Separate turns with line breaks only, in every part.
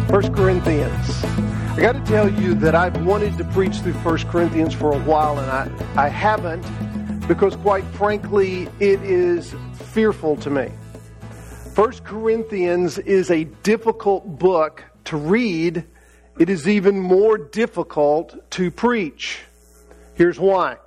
1 Corinthians. I got to tell you that I've wanted to preach through 1 Corinthians for a while, and I haven't, because quite frankly, it is fearful to me. 1 Corinthians is a difficult book to read. It is even more difficult to preach. Here's why.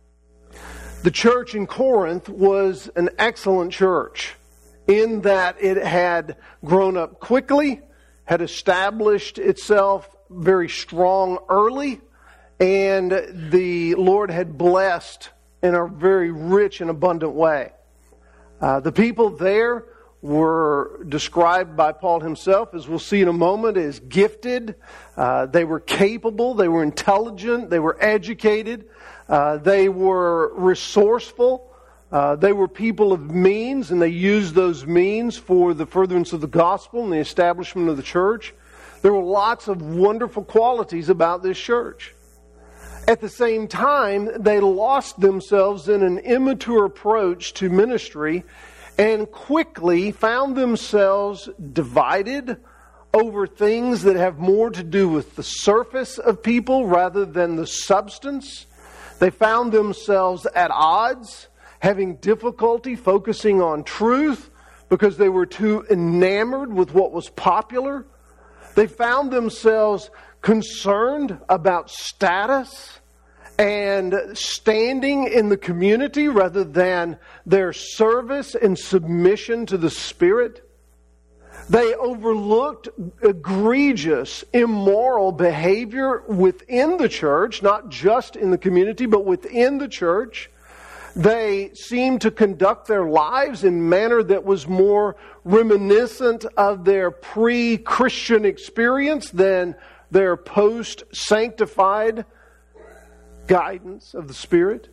The church in Corinth was an excellent church in that it had grown up quickly, had established itself very strong early, and the Lord had blessed in a very rich and abundant way. The people there were described by Paul himself, as we'll see in a moment, as gifted. They were capable, they were intelligent, they were educated, they were resourceful, they were people of means, and they used those means for the furtherance of the gospel and the establishment of the church. There were lots of wonderful qualities about this church. At the same time, they lost themselves in an immature approach to ministry and quickly found themselves divided over things that have more to do with the surface of people rather than the substance. They found themselves at odds, having difficulty focusing on truth because they were too enamored with what was popular. They found themselves concerned about status and standing in the community rather than their service and submission to the Spirit. They overlooked egregious, immoral behavior within the church, not just in the community, but within the church. They seemed to conduct their lives in a manner that was more reminiscent of their pre-Christian experience than their post-sanctified guidance of the Spirit.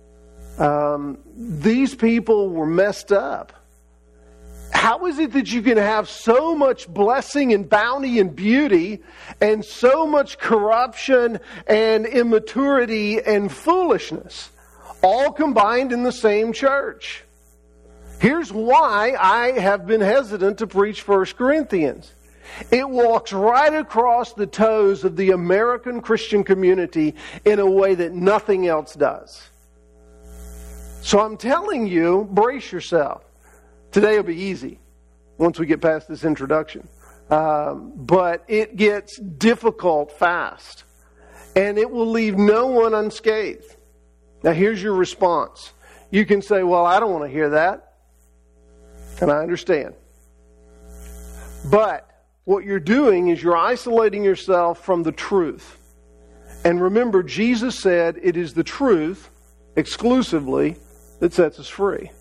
These people were messed up. How is it that you can have so much blessing and bounty and beauty and so much corruption and immaturity and foolishness all combined in the same church? Here's why I have been hesitant to preach 1 Corinthians. It walks right across the toes of the American Christian community in a way that nothing else does. So I'm telling you, brace yourself. Today will be easy once we get past this introduction. But it gets difficult fast. And it will leave no one unscathed. Now here's your response. You can say, well, I don't want to hear that. And I understand. But what you're doing is you're isolating yourself from the truth. And remember, Jesus said it is the truth exclusively that sets us free.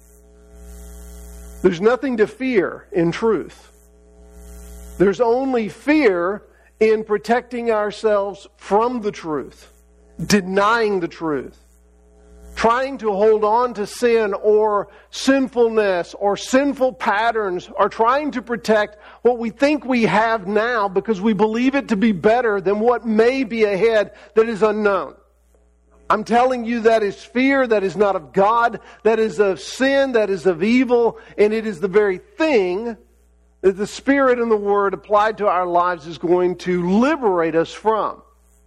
There's nothing to fear in truth. There's only fear in protecting ourselves from the truth, denying the truth, trying to hold on to sin or sinfulness or sinful patterns, or trying to protect what we think we have now because we believe it to be better than what may be ahead that is unknown. I'm telling you, that is fear, that is not of God, that is of sin, that is of evil, and it is the very thing that the Spirit and the Word applied to our lives is going to liberate us from.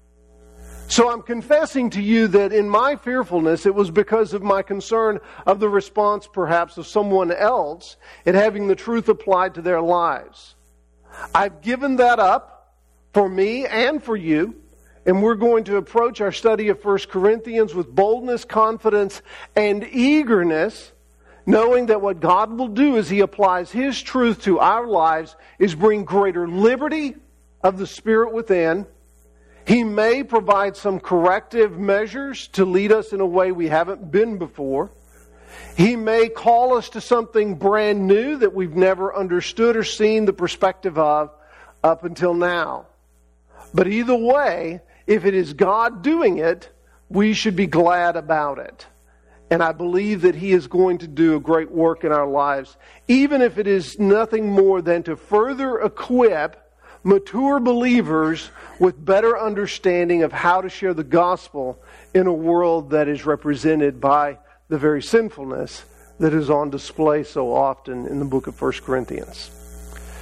So I'm confessing to you that in my fearfulness, it was because of my concern of the response perhaps of someone else in having the truth applied to their lives. I've given that up for me and for you. And we're going to approach our study of 1 Corinthians with boldness, confidence, and eagerness, knowing that what God will do as He applies His truth to our lives is bring greater liberty of the Spirit within. He may provide some corrective measures to lead us in a way we haven't been before. He may call us to something brand new that we've never understood or seen the perspective of up until now. But either way, if it is God doing it, we should be glad about it. And I believe that He is going to do a great work in our lives, even if it is nothing more than to further equip mature believers with better understanding of how to share the gospel in a world that is represented by the very sinfulness that is on display so often in the book of 1 Corinthians.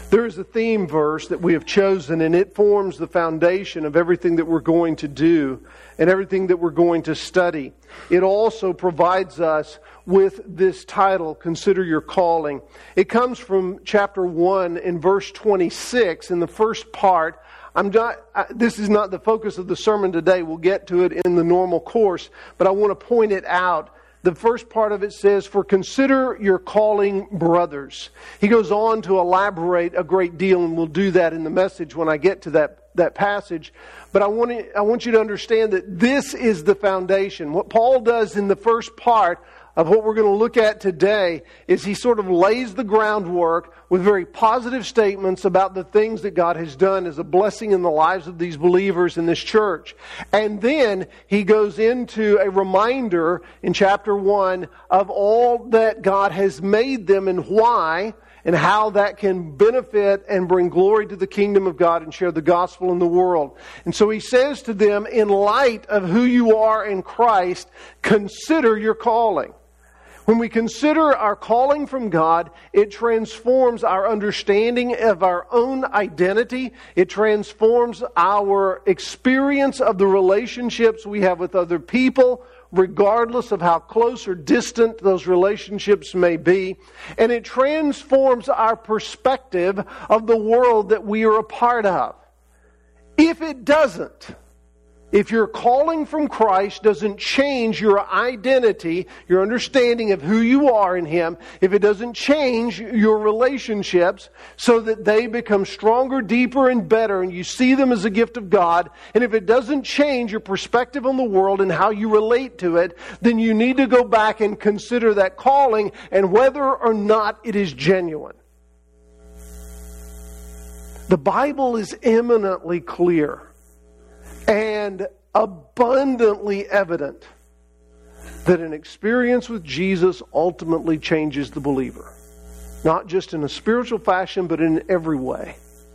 There is a theme verse that we have chosen, and it forms the foundation of everything that we're going to do and everything that we're going to study. It also provides us with this title, Consider Your Calling. It comes from chapter 1 in verse 26 in the first part. This is not the focus of the sermon today. We'll get to it in the normal course, but I want to point it out. The first part of it says, "For consider your calling, brothers." He goes on to elaborate a great deal, and we'll do that in the message when I get to that passage. But I want you to understand that this is the foundation. What Paul does in the first part of what we're going to look at today is he sort of lays the groundwork with very positive statements about the things that God has done as a blessing in the lives of these believers in this church. And then he goes into a reminder in chapter 1 of all that God has made them and why, and how that can benefit and bring glory to the kingdom of God and share the gospel in the world. And so he says to them, in light of who you are in Christ, consider your calling. When we consider our calling from God, it transforms our understanding of our own identity. It transforms our experience of the relationships we have with other people, regardless of how close or distant those relationships may be. And it transforms our perspective of the world that we are a part of. If it doesn't, if your calling from Christ doesn't change your identity, your understanding of who you are in Him, if it doesn't change your relationships so that they become stronger, deeper, and better, and you see them as a gift of God, and if it doesn't change your perspective on the world and how you relate to it, then you need to go back and consider that calling and whether or not it is genuine. The Bible is eminently clear and abundantly evident that an experience with Jesus ultimately changes the believer. Not just in a spiritual fashion, but in every way.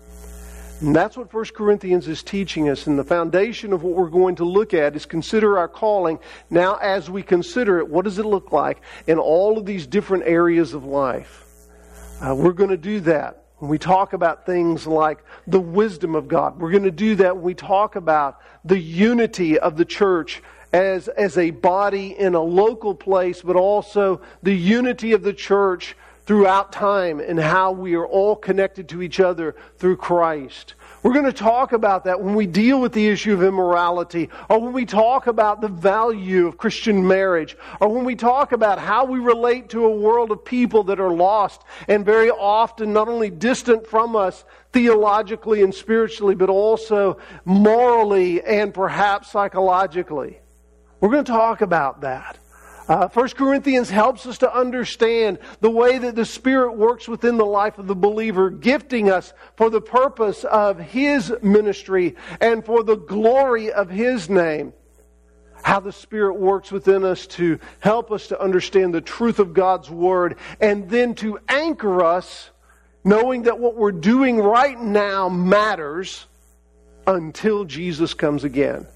And that's what 1 Corinthians is teaching us. And the foundation of what we're going to look at is consider our calling. Now, as we consider it, what does it look like in all of these different areas of life? We're going to do that when we talk about things like the wisdom of God. We're going to do that when we talk about the unity of the church as a body in a local place, but also the unity of the church throughout time and how we are all connected to each other through Christ. We're going to talk about that when we deal with the issue of immorality, or when we talk about the value of Christian marriage, or when we talk about how we relate to a world of people that are lost and very often not only distant from us theologically and spiritually, but also morally and perhaps psychologically. We're going to talk about that. 1 Corinthians helps us to understand the way that the Spirit works within the life of the believer, gifting us for the purpose of His ministry and for the glory of His name. How the Spirit works within us to help us to understand the truth of God's Word, and then to anchor us, knowing that what we're doing right now matters until Jesus comes again.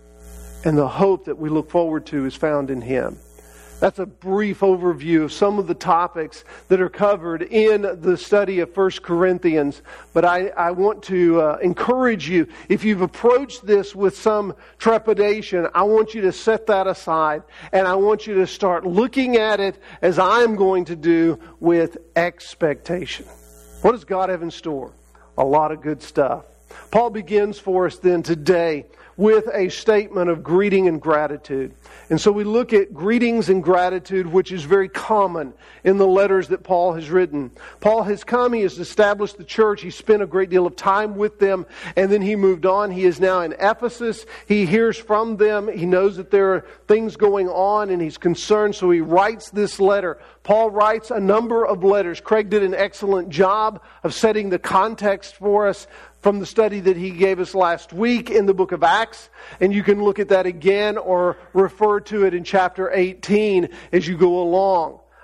And the hope that we look forward to is found in Him. That's a brief overview of some of the topics that are covered in the study of 1 Corinthians. But I want to encourage you, if you've approached this with some trepidation, I want you to set that aside. And I want you to start looking at it, as I'm going to do, with expectation. What does God have in store? A lot of good stuff. Paul begins for us then today with a statement of greeting and gratitude. And so we look at greetings and gratitude, which is very common in the letters that Paul has written. Paul has come, he has established the church, he spent a great deal of time with them, and then he moved on. He is now in Ephesus. He hears from them. He knows that there are things going on, and he's concerned, so he writes this letter. Paul writes a number of letters. Craig did an excellent job of setting the context for us from the study that he gave us last week in the book of Acts. And you can look at that again or refer to it in chapter 18 as you go along.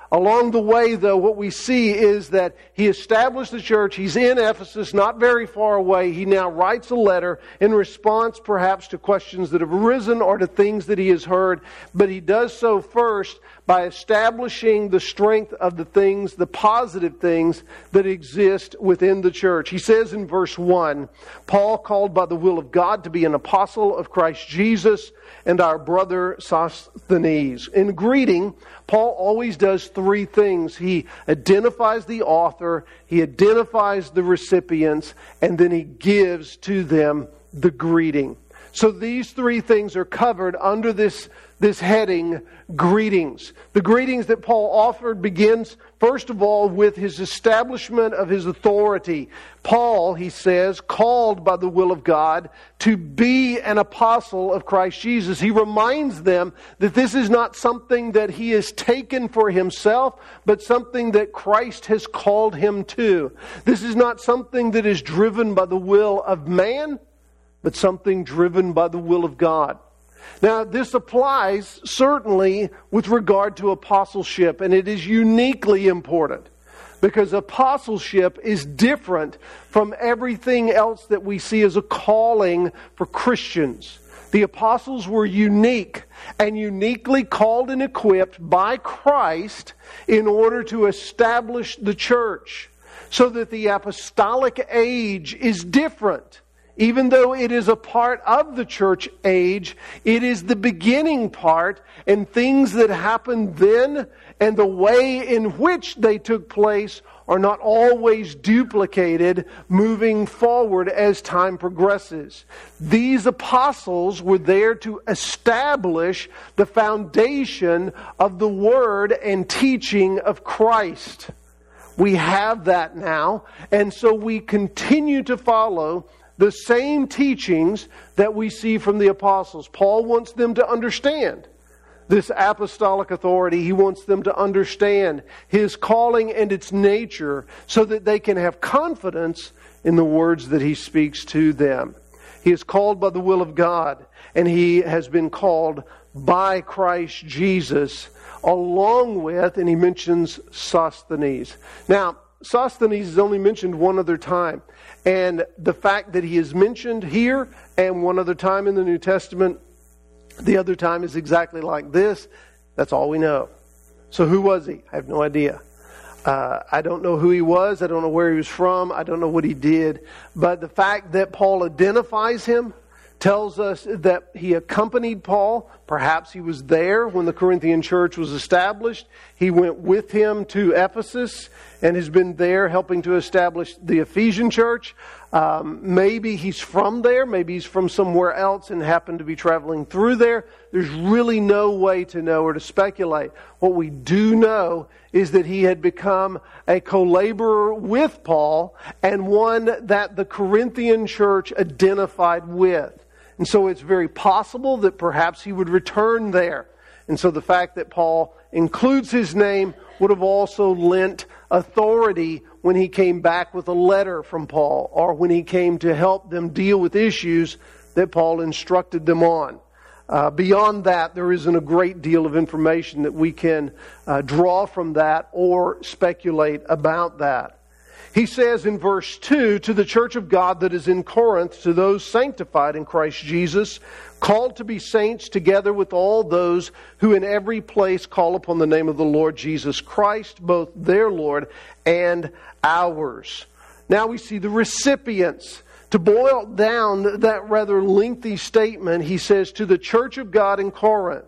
Along the way, though, what we see is that he established the church. He's in Ephesus, not very far away. He now writes a letter in response, perhaps, to questions that have arisen or to things that he has heard. But he does so first by establishing the strength of the things, the positive things that exist within the church. He says in verse 1, Paul, called by the will of God to be an apostle of Christ Jesus, and our brother Sosthenes. In greeting, Paul always does three things. He identifies the author, he identifies the recipients, and then he gives to them the greeting. So these three things are covered under this heading, greetings. The greetings that Paul offered begins, first of all, with his establishment of his authority. Paul, he says, called by the will of God to be an apostle of Christ Jesus. He reminds them that this is not something that he has taken for himself, but something that Christ has called him to. This is not something that is driven by the will of man, but something driven by the will of God. Now, this applies certainly with regard to apostleship, and it is uniquely important because apostleship is different from everything else that we see as a calling for Christians. The apostles were unique and uniquely called and equipped by Christ in order to establish the church, so that the apostolic age is different. Even though it is a part of the church age, it is the beginning part, and things that happened then and the way in which they took place are not always duplicated moving forward as time progresses. These apostles were there to establish the foundation of the word and teaching of Christ. We have that now, and so we continue to follow the same teachings that we see from the apostles. Paul wants them to understand this apostolic authority. He wants them to understand his calling and its nature so that they can have confidence in the words that he speaks to them. He is called by the will of God, and he has been called by Christ Jesus, along with, and he mentions Sosthenes. Now, Sosthenes is only mentioned one other time. And the fact that he is mentioned here and one other time in the New Testament, the other time is exactly like this, that's all we know. So who was he? I have no idea. I don't know who he was. I don't know where he was from. I don't know what he did. But the fact that Paul identifies him tells us that he accompanied Paul. Perhaps he was there when the Corinthian church was established. He went with him to Ephesus and has been there helping to establish the Ephesian church. Maybe he's from there. Maybe he's from somewhere else and happened to be traveling through there. There's really no way to know or to speculate. What we do know is that he had become a co-laborer with Paul and one that the Corinthian church identified with. And so it's very possible that perhaps he would return there. And so the fact that Paul includes his name would have also lent authority when he came back with a letter from Paul, or when he came to help them deal with issues that Paul instructed them on. Beyond that, there isn't a great deal of information that we can draw from that or speculate about that. He says in verse 2, to the church of God that is in Corinth, to those sanctified in Christ Jesus, called to be saints together with all those who in every place call upon the name of the Lord Jesus Christ, both their Lord and ours. Now we see the recipients. To boil down that rather lengthy statement, he says, to the church of God in Corinth.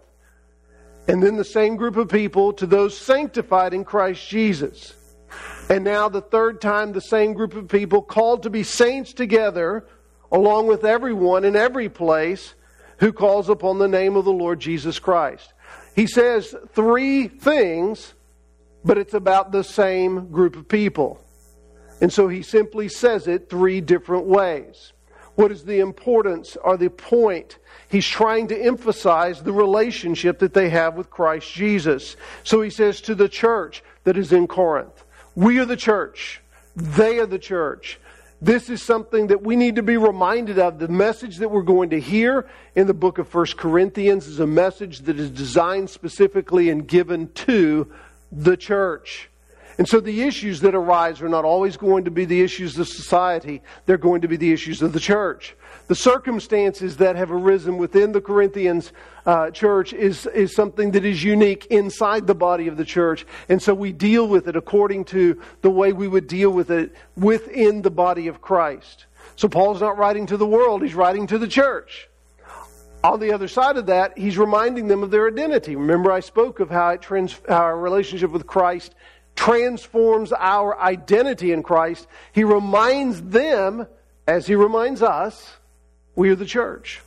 And then the same group of people, to those sanctified in Christ Jesus. And now the third time, the same group of people called to be saints together, along with everyone in every place who calls upon the name of the Lord Jesus Christ. He says three things, but it's about the same group of people. And so he simply says it three different ways. What is the importance or the point? He's trying to emphasize the relationship that they have with Christ Jesus. So he says to the church that is in Corinth, we are the church. They are the church. This is something that we need to be reminded of. The message that we're going to hear in the book of 1 Corinthians is a message that is designed specifically and given to the church. And so the issues that arise are not always going to be the issues of society. They're going to be the issues of the church. The circumstances that have arisen within the Corinthians church is something that is unique inside the body of the church. And so we deal with it according to the way we would deal with it within the body of Christ. So Paul's not writing to the world, he's writing to the church. On the other side of that, he's reminding them of their identity. Remember, I spoke of how our relationship with Christ transforms our identity in Christ. He reminds them, as he reminds us, we are the church.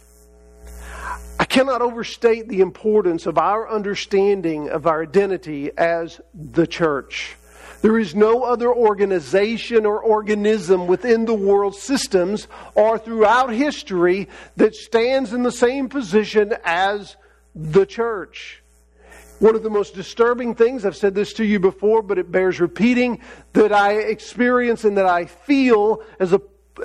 I cannot overstate the importance of our understanding of our identity as the church. There is no other organization or organism within the world systems or throughout history that stands in the same position as the church. One of the most disturbing things, I've said this to you before, but it bears repeating, that I experience and that I feel as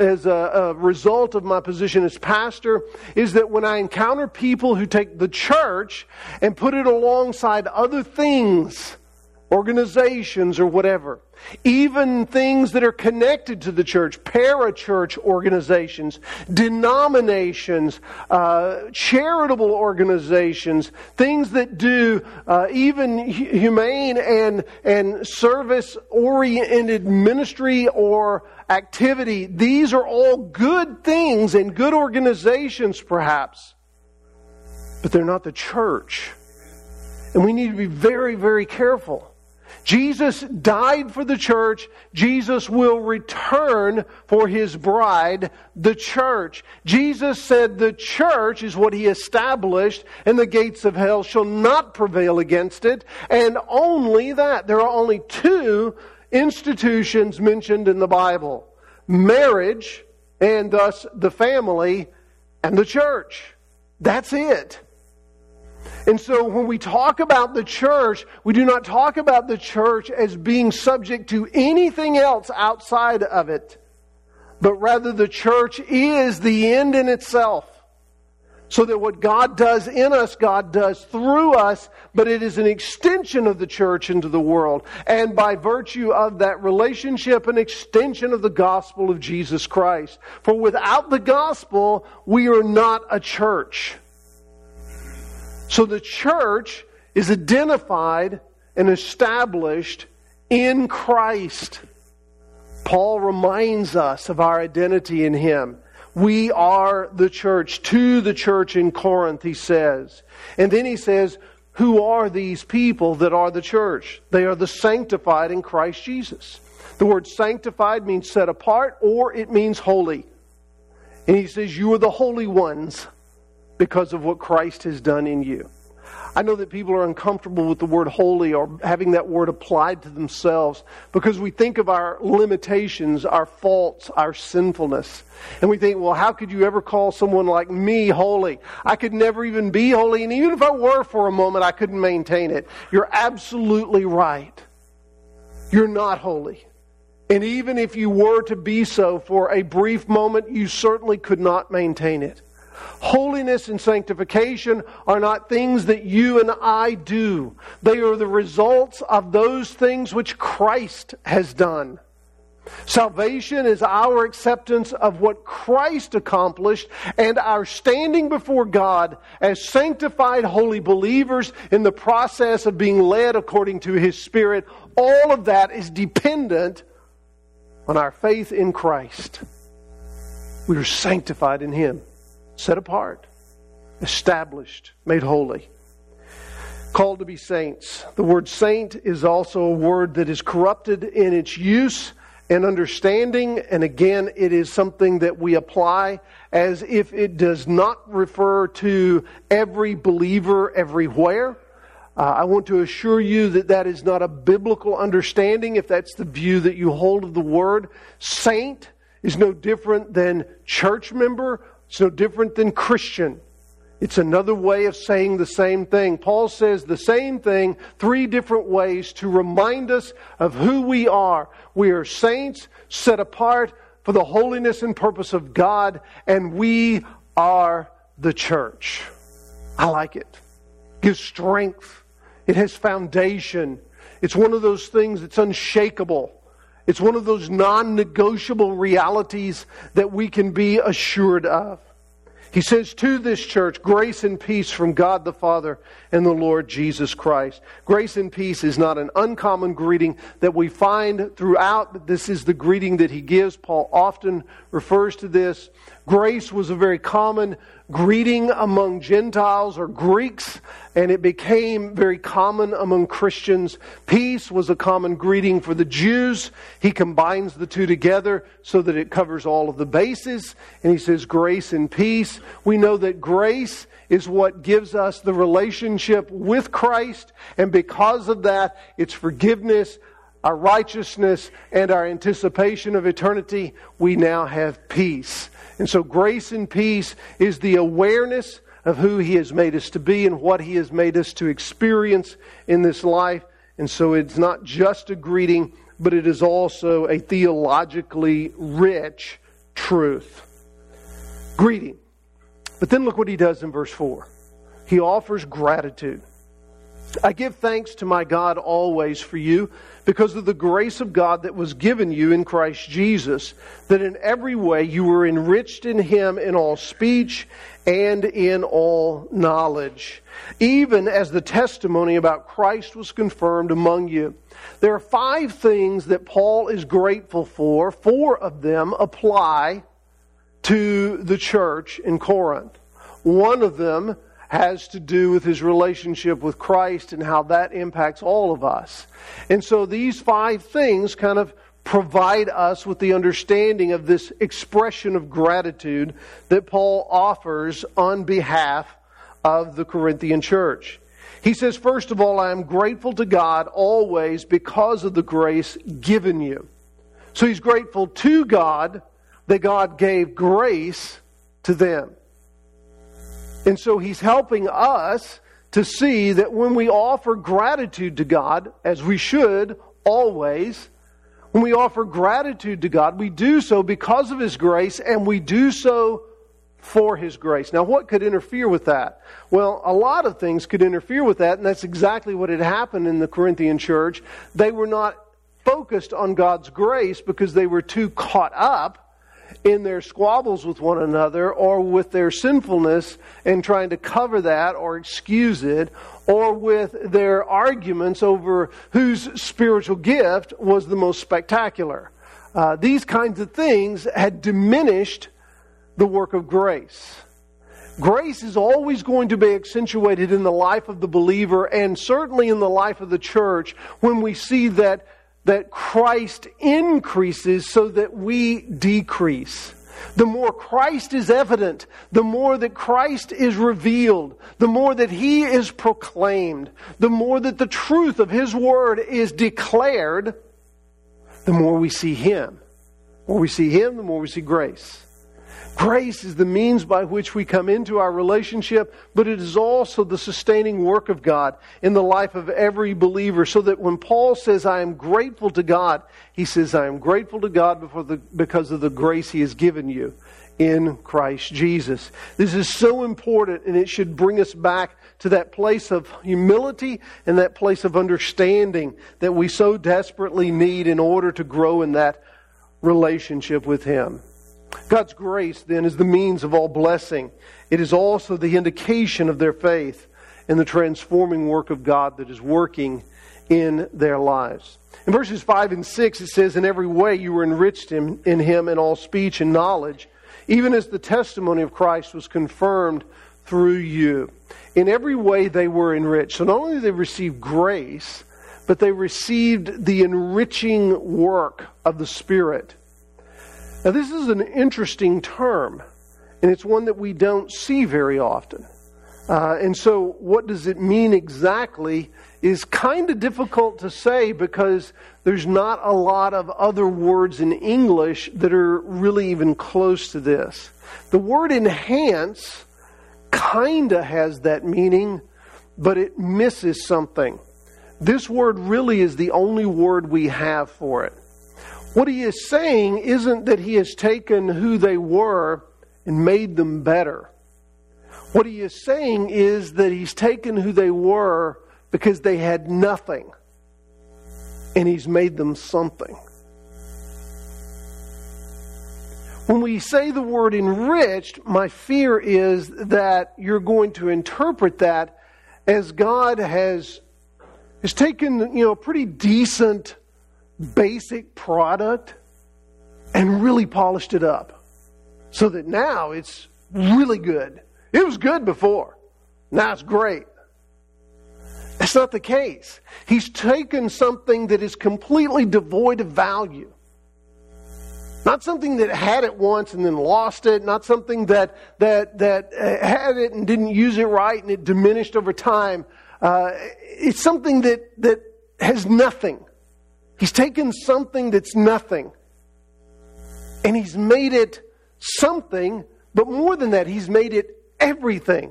a result of my position as pastor, is that when I encounter people who take the church and put it alongside other things, organizations or whatever, even things that are connected to the church, parachurch organizations, denominations, charitable organizations, things that do even humane and service-oriented ministry or activity. These are all good things and good organizations perhaps, but they're not the church. And we need to be very, very careful. Jesus died for the church. Jesus will return for His bride, the church. Jesus said the church is what He established, and the gates of hell shall not prevail against it. And only that. There are only two institutions mentioned in the Bible: marriage, and thus the family, and the church. That's it. And so when we talk about the church, we do not talk about the church as being subject to anything else outside of it, but rather the church is the end in itself. So that what God does in us, God does through us, but it is an extension of the church into the world. And by virtue of that relationship, an extension of the gospel of Jesus Christ. For without the gospel, we are not a church. So the church is identified and established in Christ. Paul reminds us of our identity in Him. We are the church. To the church in Corinth, he says. And then he says, who are these people that are the church? They are the sanctified in Christ Jesus. The word sanctified means set apart, or it means holy. And he says, you are the holy ones, because of what Christ has done in you. I know that people are uncomfortable with the word holy or having that word applied to themselves because we think of our limitations, our faults, our sinfulness. And we think, well, how could you ever call someone like me holy? I could never even be holy, and even if I were for a moment, I couldn't maintain it. You're absolutely right. You're not holy. And even if you were to be so for a brief moment, you certainly could not maintain it. Holiness and sanctification are not things that you and I do. They are the results of those things which Christ has done. Salvation is our acceptance of what Christ accomplished and our standing before God as sanctified holy believers in the process of being led according to His Spirit. All of that is dependent on our faith in Christ. We are sanctified in Him. Set apart, established, made holy, called to be saints. The word saint is also a word that is corrupted in its use and understanding, and again, it is something that we apply as if it does not refer to every believer everywhere. I want to assure you that that is not a biblical understanding if that's the view that you hold of the word. Saint is no different than church member. It's no different than Christian. It's another way of saying the same thing. Paul says the same thing 3 different ways to remind us of who we are. We are saints set apart for the holiness and purpose of God, and we are the church. I like it. It gives strength. It has foundation. It's one of those things that's unshakable. It's one of those non-negotiable realities that we can be assured of. He says to this church, grace and peace from God the Father and the Lord Jesus Christ. Grace and peace is not an uncommon greeting that we find throughout, but this is the greeting that he gives. Paul often refers to this. Grace was a very common greeting among Gentiles or Greeks, and it became very common among Christians. Peace was a common greeting for the Jews. He combines the two together so that it covers all of the bases. And he says grace and peace. We know that grace is what gives us the relationship with Christ, and because of that, it's forgiveness, our righteousness, and our anticipation of eternity. We now have peace. And so grace and peace is the awareness of who He has made us to be and what He has made us to experience in this life. And so it's not just a greeting, but it is also a theologically rich truth. Greeting. But then look what he does in verse 4. He offers gratitude. I give thanks to my God always for you, because of the grace of God that was given you in Christ Jesus, that in every way you were enriched in Him in all speech and in all knowledge, even as the testimony about Christ was confirmed among you. There are 5 things that Paul is grateful for. 4 of them apply to the church in Corinth. One of them has to do with his relationship with Christ and how that impacts all of us. And so these 5 things kind of provide us with the understanding of this expression of gratitude that Paul offers on behalf of the Corinthian church. He says, first of all, I am grateful to God always because of the grace given you. So he's grateful to God that God gave grace to them. And so he's helping us to see that when we offer gratitude to God, as we should always, when we offer gratitude to God, we do so because of His grace, and we do so for His grace. Now, what could interfere with that? Well, a lot of things could interfere with that, and that's exactly what had happened in the Corinthian church. They were not focused on God's grace because they were too caught up in their squabbles with one another or with their sinfulness and trying to cover that or excuse it, or with their arguments over whose spiritual gift was the most spectacular. These kinds of things had diminished the work of grace. Grace is always going to be accentuated in the life of the believer, and certainly in the life of the church, when we see that Christ increases so that we decrease. The more Christ is evident, the more that Christ is revealed, the more that He is proclaimed, the more that the truth of His Word is declared, the more we see Him. The more we see Him, the more we see grace. Grace is the means by which we come into our relationship, but it is also the sustaining work of God in the life of every believer. So that when Paul says, I am grateful to God, he says, I am grateful to God because of the grace He has given you in Christ Jesus. This is so important, and it should bring us back to that place of humility and that place of understanding that we so desperately need in order to grow in that relationship with Him. God's grace, then, is the means of all blessing. It is also the indication of their faith in the transforming work of God that is working in their lives. In verses 5 and 6, it says, in every way you were enriched in Him in all speech and knowledge, even as the testimony of Christ was confirmed through you. In every way they were enriched. So not only did they receive grace, but they received the enriching work of the Spirit. Now, this is an interesting term, and it's one that we don't see very often. And so what does it mean exactly is kind of difficult to say, because there's not a lot of other words in English that are really even close to this. The word enhance kind of has that meaning, but it misses something. This word really is the only word we have for it. What he is saying isn't that he has taken who they were and made them better. What he is saying is that he's taken who they were because they had nothing. and He's made them something. When we say the word enriched, my fear is that you're going to interpret that as God has taken, a pretty decent, basic product and really polished it up so that now it's really good. It was good before. Now it's great. That's not the case. He's taken something that is completely devoid of value. Not something that had it once and then lost it. Not something that had it and didn't use it right and it diminished over time. It's something that has nothing. He's taken something that's nothing and He's made it something, but more than that, He's made it everything.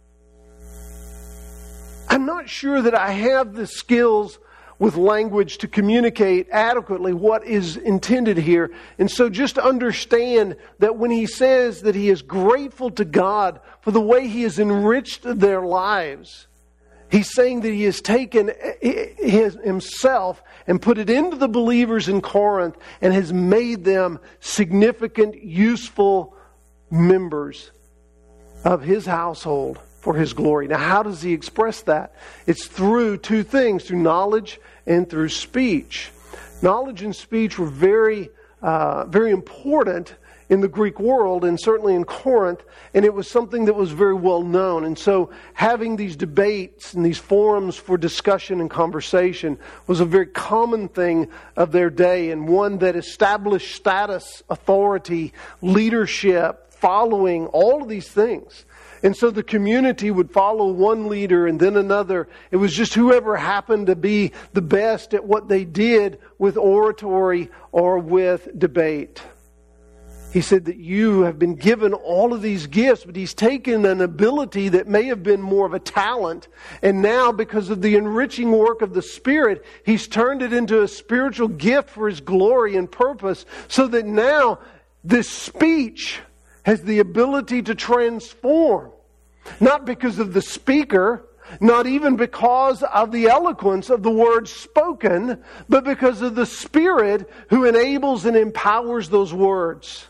I'm not sure that I have the skills with language to communicate adequately what is intended here. And so just understand that when he says that he is grateful to God for the way He has enriched their lives, he's saying that He has taken Himself and put it into the believers in Corinth and has made them significant, useful members of His household for His glory. Now, how does He express that? It's through two things, through knowledge and through speech. Knowledge and speech were very important in the Greek world and certainly in Corinth, and it was something that was very well known. And so having these debates and these forums for discussion and conversation was a very common thing of their day, and one that established status, authority, leadership, following, all of these things. And so the community would follow one leader and then another. It was just whoever happened to be the best at what they did with oratory or with debate. He said that you have been given all of these gifts, but He's taken an ability that may have been more of a talent, and now because of the enriching work of the Spirit, He's turned it into a spiritual gift for His glory and purpose, so that now this speech has the ability to transform. Not because of the speaker, not even because of the eloquence of the words spoken, but because of the Spirit who enables and empowers those words.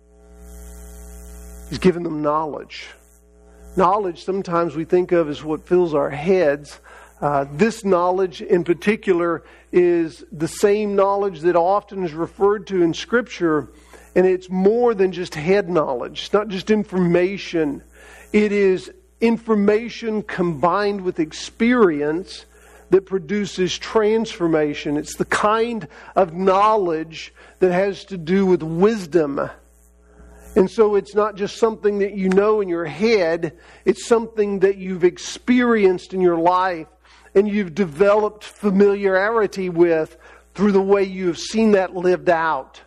He's given them knowledge. Knowledge sometimes we think of as what fills our heads. This knowledge in particular is the same knowledge that often is referred to in Scripture. And it's more than just head knowledge. It's not just information. It is information combined with experience that produces transformation. It's the kind of knowledge that has to do with wisdom. And so it's not just something that you know in your head. It's something that you've experienced in your life and you've developed familiarity with through the way you have seen that lived out.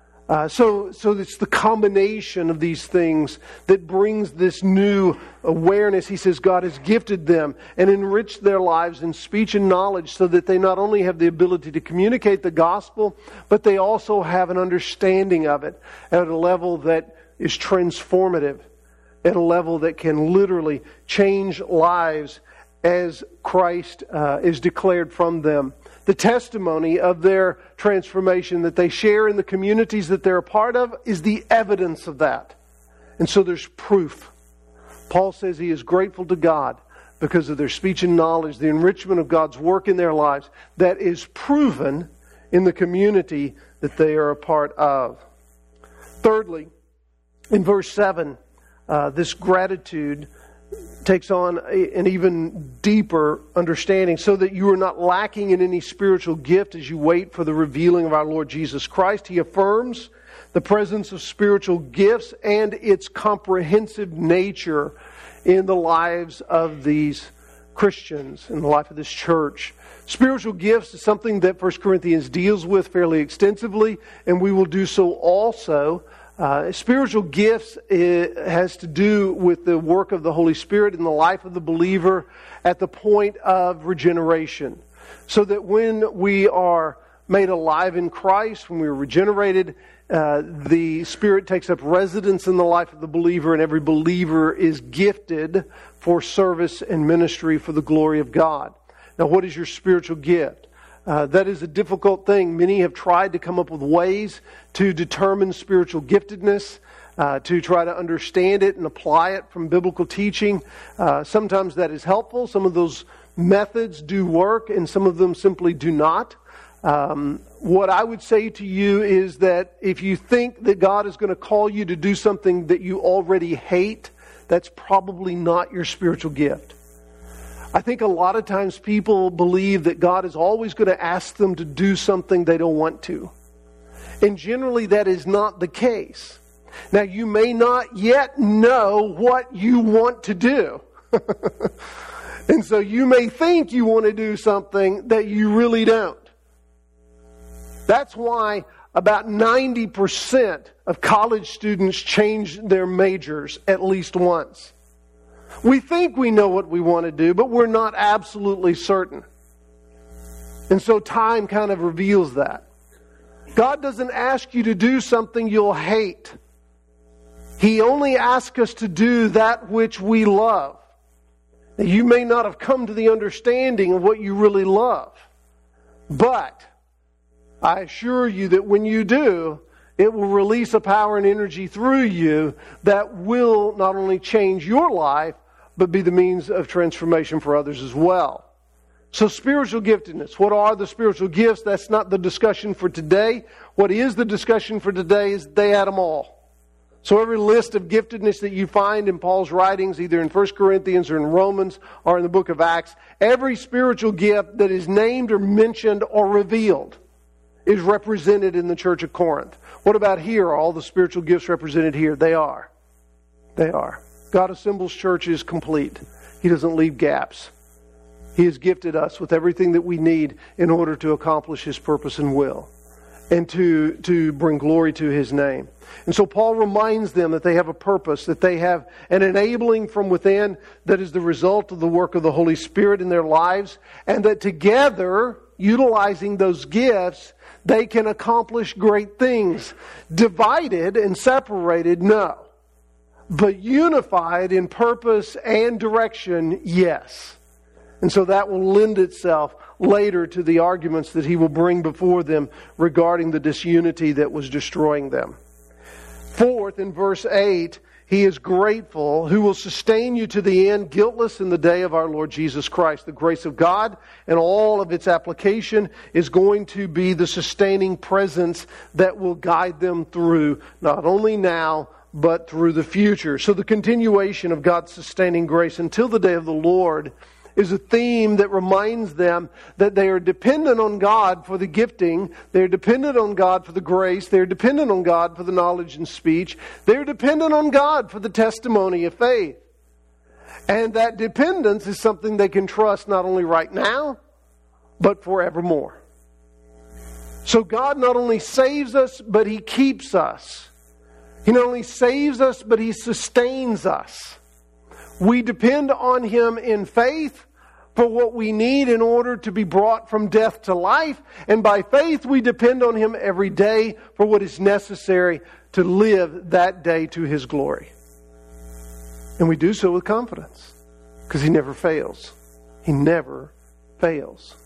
So it's the combination of these things that brings this new awareness. He says God has gifted them and enriched their lives in speech and knowledge so that they not only have the ability to communicate the gospel, but they also have an understanding of it at a level that is transformative, at a level that can literally change lives as Christ is declared from them. The testimony of their transformation that they share in the communities that they're a part of is the evidence of that. And so there's proof. Paul says he is grateful to God because of their speech and knowledge, the enrichment of God's work in their lives that is proven in the community that they are a part of. Thirdly, in verse 7, this gratitude takes on an even deeper understanding so that you are not lacking in any spiritual gift as you wait for the revealing of our Lord Jesus Christ. He affirms the presence of spiritual gifts and its comprehensive nature in the lives of these Christians, in the life of this church. Spiritual gifts is something that 1 Corinthians deals with fairly extensively, and we will do so also. Spiritual gifts has to do with the work of the Holy Spirit in the life of the believer at the point of regeneration. So that when we are made alive in Christ, when we are regenerated, the Spirit takes up residence in the life of the believer, and every believer is gifted for service and ministry for the glory of God. Now, what is your spiritual gift? That is a difficult thing. Many have tried to come up with ways to determine spiritual giftedness, to try to understand it and apply it from biblical teaching. Sometimes that is helpful. Some of those methods do work, and some of them simply do not. What I would say to you is that if you think that God is going to call you to do something that you already hate, that's probably not your spiritual gift. I think a lot of times people believe that God is always going to ask them to do something they don't want to. And generally that is not the case. Now, you may not yet know what you want to do. And so you may think you want to do something that you really don't. That's why about 90% of college students change their majors at least once. We think we know what we want to do, but we're not absolutely certain. And so time kind of reveals that. God doesn't ask you to do something you'll hate. He only asks us to do that which we love. Now, you may not have come to the understanding of what you really love, but I assure you that when you do, it will release a power and energy through you that will not only change your life, but be the means of transformation for others as well. So spiritual giftedness. What are the spiritual gifts? That's not the discussion for today. What is the discussion for today is they had them all. So every list of giftedness that you find in Paul's writings, either in 1 Corinthians or in Romans or in the book of Acts, every spiritual gift that is named or mentioned or revealed is represented in the church of Corinth. What about here? Are all the spiritual gifts represented here? They are. They are. God assembles churches complete. He doesn't leave gaps. He has gifted us with everything that we need in order to accomplish His purpose and will, and to bring glory to His name. And so Paul reminds them that they have a purpose, that they have an enabling from within that is the result of the work of the Holy Spirit in their lives, and that together, utilizing those gifts, they can accomplish great things. Divided and separated, no. But unified in purpose and direction, yes. And so that will lend itself later to the arguments that he will bring before them regarding the disunity that was destroying them. Fourth, in verse 8, He is grateful, who will sustain you to the end, guiltless in the day of our Lord Jesus Christ. The grace of God and all of its application is going to be the sustaining presence that will guide them through, not only now, but through the future. So the continuation of God's sustaining grace until the day of the Lord is a theme that reminds them that they are dependent on God for the gifting. They're dependent on God for the grace. They're dependent on God for the knowledge and speech. They're dependent on God for the testimony of faith. And that dependence is something they can trust not only right now, but forevermore. So God not only saves us, but He keeps us. He not only saves us, but He sustains us. We depend on Him in faith for what we need in order to be brought from death to life. And by faith, we depend on Him every day for what is necessary to live that day to His glory. And we do so with confidence because He never fails. He never fails.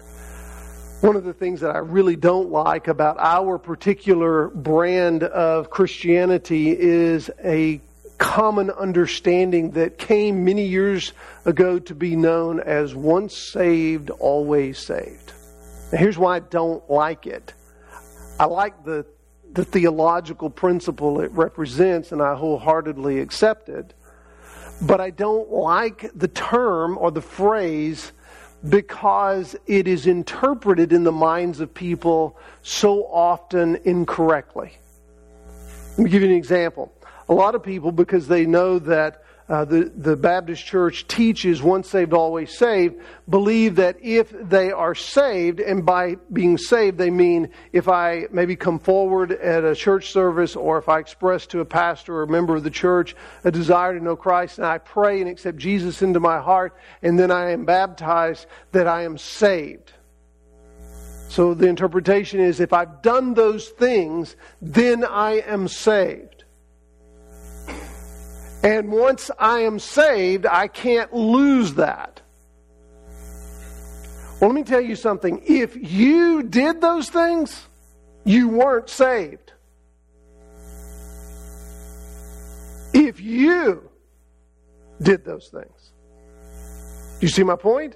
One of the things that I really don't like about our particular brand of Christianity is a common understanding that came many years ago to be known as once saved, always saved. Now, here's why I don't like it. I like the theological principle it represents, and I wholeheartedly accept it. But I don't like the term or the phrase because it is interpreted in the minds of people so often incorrectly. Let me give you an example. A lot of people, because they know that the Baptist Church teaches once saved, always saved, believe that if they are saved, and by being saved they mean if I maybe come forward at a church service, or if I express to a pastor or a member of the church a desire to know Christ, and I pray and accept Jesus into my heart, and then I am baptized, that I am saved. So the interpretation is, if I've done those things, then I am saved. And once I am saved, I can't lose that. Well, let me tell you something. If you did those things, you weren't saved. If you did those things. Do you see my point?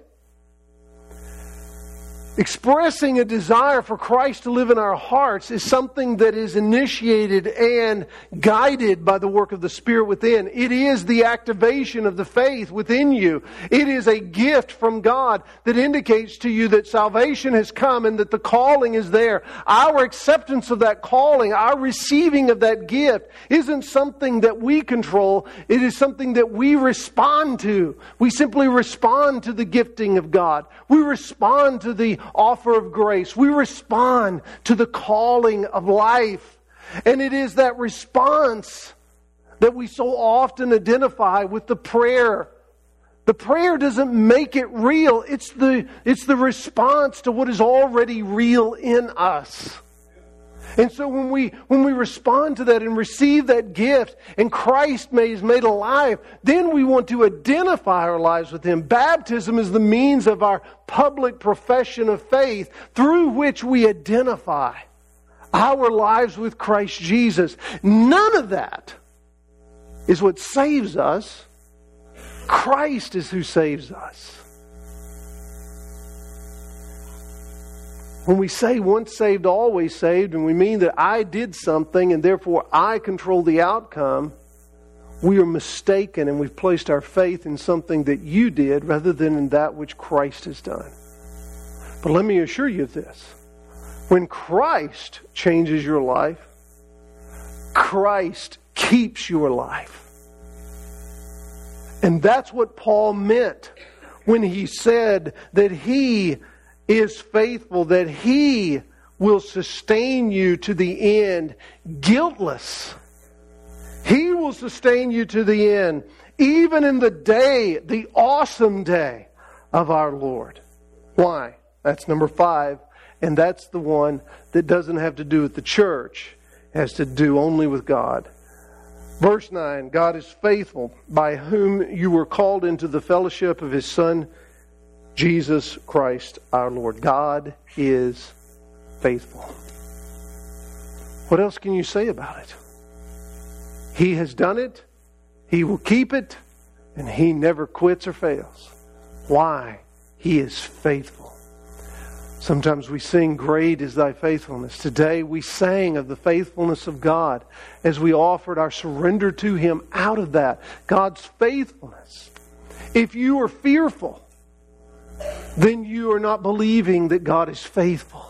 Expressing a desire for Christ to live in our hearts is something that is initiated and guided by the work of the Spirit within. It is the activation of the faith within you. It is a gift from God that indicates to you that salvation has come and that the calling is there. Our acceptance of that calling, our receiving of that gift, isn't something that we control. It is something that we respond to. We simply respond to the gifting of God. We respond to the offer of grace. We respond to the calling of life. And it is that response that we so often identify with the prayer. The prayer doesn't make it real. It's the response to what is already real in us. And so when we respond to that and receive that gift and Christ is made alive, then we want to identify our lives with Him. Baptism is the means of our public profession of faith through which we identify our lives with Christ Jesus. None of that is what saves us. Christ is who saves us. When we say once saved, always saved, and we mean that I did something and therefore I control the outcome, we are mistaken and we've placed our faith in something that you did rather than in that which Christ has done. But let me assure you of this. When Christ changes your life, Christ keeps your life. And that's what Paul meant when he said that He is faithful, that He will sustain you to the end, guiltless. He will sustain you to the end, even in the day, the awesome day of our Lord. Why? That's number 5, and that's the one that doesn't have to do with the church. It has to do only with God. Verse 9, God is faithful, by whom you were called into the fellowship of His Son, Jesus Christ our Lord. God is faithful. What else can you say about it? He has done it, He will keep it, and He never quits or fails. Why? He is faithful. Sometimes we sing, "Great is thy faithfulness." Today we sang of the faithfulness of God as we offered our surrender to Him out of that. God's faithfulness. If you are fearful, then you are not believing that God is faithful.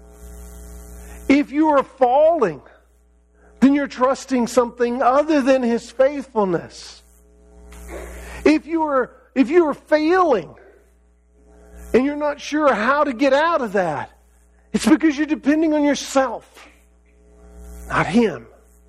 If you are falling, then you're trusting something other than His faithfulness. If you are failing and you're not sure how to get out of that, it's because you're depending on yourself, not Him.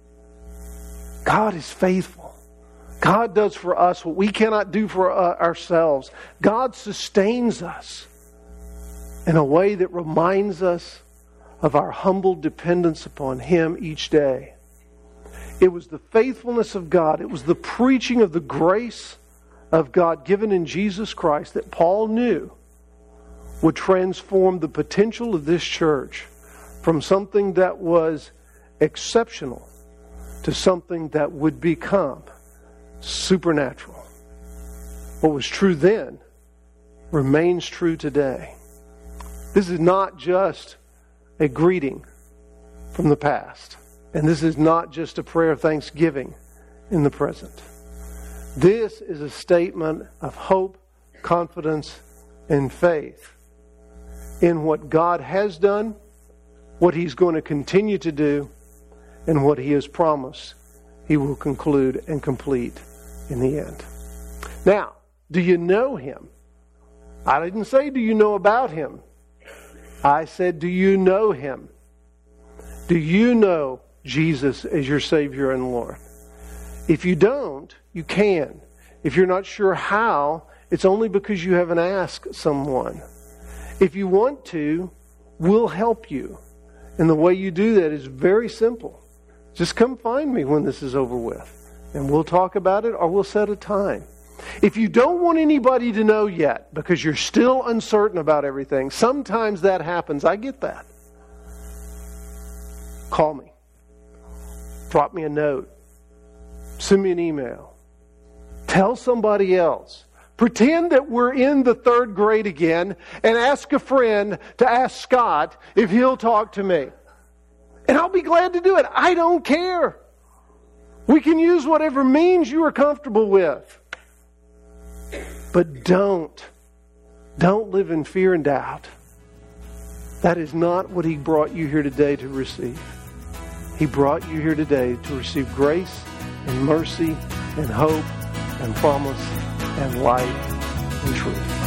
God is faithful. God does for us what we cannot do for ourselves. God sustains us in a way that reminds us of our humble dependence upon Him each day. It was the faithfulness of God, it was the preaching of the grace of God given in Jesus Christ that Paul knew would transform the potential of this church from something that was exceptional to something that would become supernatural. What was true then remains true today. This is not just a greeting from the past. And this is not just a prayer of thanksgiving in the present. This is a statement of hope, confidence, and faith in what God has done, what He's going to continue to do, and what He has promised He will conclude and complete in the end. Now, do you know Him? I didn't say, do you know about Him? I said, do you know Him? Do you know Jesus as your Savior and Lord? If you don't, you can. If you're not sure how, it's only because you haven't asked someone. If you want to, we'll help you. And the way you do that is very simple. Just come find me when this is over with. And we'll talk about it, or we'll set a time. If you don't want anybody to know yet because you're still uncertain about everything, sometimes that happens. I get that. Call me. Drop me a note. Send me an email. Tell somebody else. Pretend that we're in the 3rd grade again and ask a friend to ask Scott if he'll talk to me. And I'll be glad to do it. I don't care. We can use whatever means you are comfortable with. But don't live in fear and doubt. That is not what He brought you here today to receive. He brought you here today to receive grace and mercy and hope and promise and light and truth.